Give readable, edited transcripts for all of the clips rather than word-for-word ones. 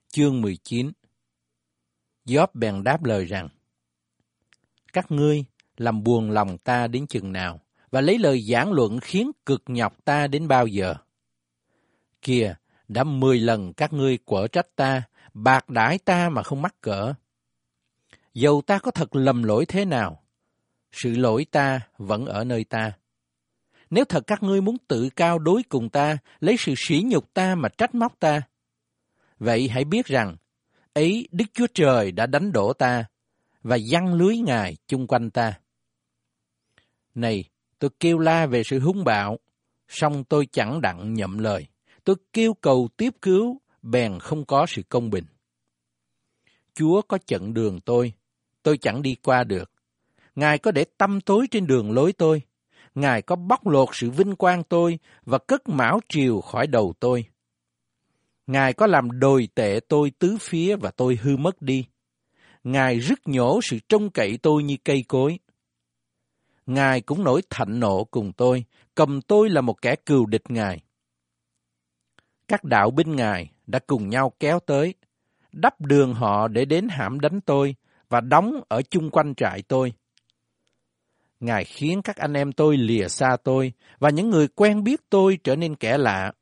Chương 19. Gióp bèn đáp lời rằng: Các ngươi làm buồn lòng ta đến chừng nào, và lấy lời giảng luận khiến cực nhọc ta đến bao giờ? Kìa, đã 10 lần các ngươi quở trách ta, bạc đãi ta mà không mắc cỡ. Dầu ta có thật lầm lỗi thế nào, sự lỗi ta vẫn ở nơi ta. Nếu thật các ngươi muốn tự cao đối cùng ta, lấy sự sỉ nhục ta mà trách móc ta, vậy hãy biết rằng, ấy Đức Chúa Trời đã đánh đổ ta, và giăng lưới Ngài chung quanh ta. Này, tôi kêu la về sự hung bạo, song tôi chẳng đặng nhậm lời. Tôi kêu cầu tiếp cứu, bèn không có sự công bình. Chúa có chặn đường tôi chẳng đi qua được. Ngài có để tăm tối trên đường lối tôi. Ngài có bóc lột sự vinh quang tôi và cất mão triều khỏi đầu tôi. Ngài có làm đồi tệ tôi tứ phía và tôi hư mất đi. Ngài rứt nhổ sự trông cậy tôi như cây cối. Ngài cũng nổi thạnh nộ cùng tôi, cầm tôi là một kẻ cừu địch Ngài. Các đạo binh Ngài đã cùng nhau kéo tới, đắp đường họ để đến hãm đánh tôi và đóng ở chung quanh trại tôi. Ngài khiến các anh em tôi lìa xa tôi và những người quen biết tôi trở nên kẻ lạ.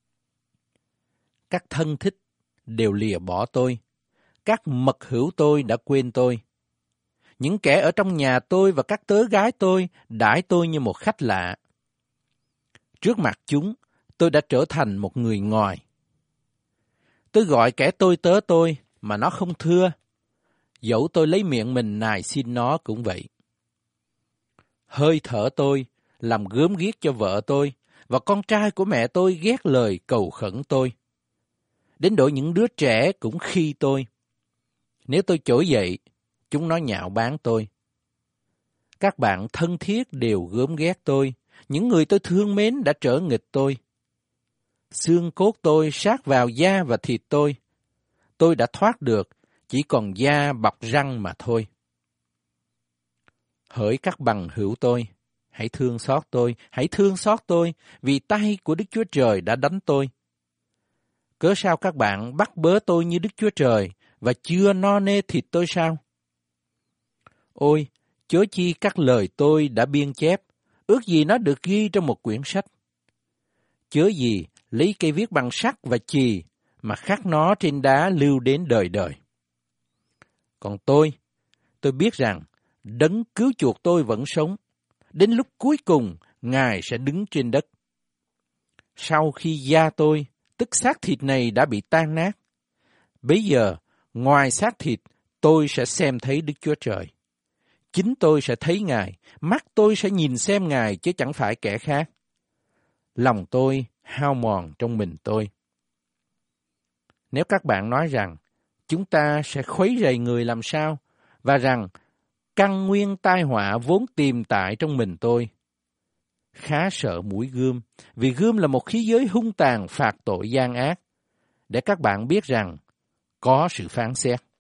Các thân thích đều lìa bỏ tôi. Các mật hữu tôi đã quên tôi. Những kẻ ở trong nhà tôi và các tớ gái tôi đãi tôi như một khách lạ. Trước mặt chúng, tôi đã trở thành một người ngoài. Tôi gọi kẻ tôi tớ tôi mà nó không thưa. Dẫu tôi lấy miệng mình nài xin nó cũng vậy. Hơi thở tôi làm gớm ghiếc cho vợ tôi, và con trai của mẹ tôi ghét lời cầu khẩn tôi. Đến độ những đứa trẻ cũng khi tôi. Nếu tôi trỗi dậy, chúng nó nhạo báng tôi. Các bạn thân thiết đều gớm ghét tôi. Những người tôi thương mến đã trở nghịch tôi. Xương cốt tôi sát vào da và thịt tôi. Tôi đã thoát được, chỉ còn da bọc răng mà thôi. Hỡi các bằng hữu tôi, hãy thương xót tôi, vì tay của Đức Chúa Trời đã đánh tôi. Cớ sao các bạn bắt bớ tôi như Đức Chúa Trời, và chưa no nê thịt tôi sao? Ôi, chớ chi các lời tôi đã biên chép, ước gì nó được ghi trong một quyển sách. Chớ gì lấy cây viết bằng sắt và chì mà khắc nó trên đá lưu đến đời đời. Còn tôi biết rằng Đấng cứu chuộc tôi vẫn sống. Đến lúc cuối cùng, Ngài sẽ đứng trên đất. Sau khi da tôi, tức xác thịt này đã bị tan nát, bấy giờ, ngoài xác thịt, tôi sẽ xem thấy Đức Chúa Trời. Chính tôi sẽ thấy Ngài, mắt tôi sẽ nhìn xem Ngài chứ chẳng phải kẻ khác. Lòng tôi hao mòn trong mình tôi. Nếu các bạn nói rằng, chúng ta sẽ khuấy rầy người làm sao, và rằng, căn nguyên tai họa vốn tiềm tại trong mình tôi. Khá sợ mũi gươm, vì gươm là một khí giới hung tàn phạt tội gian ác, để các bạn biết rằng có sự phán xét.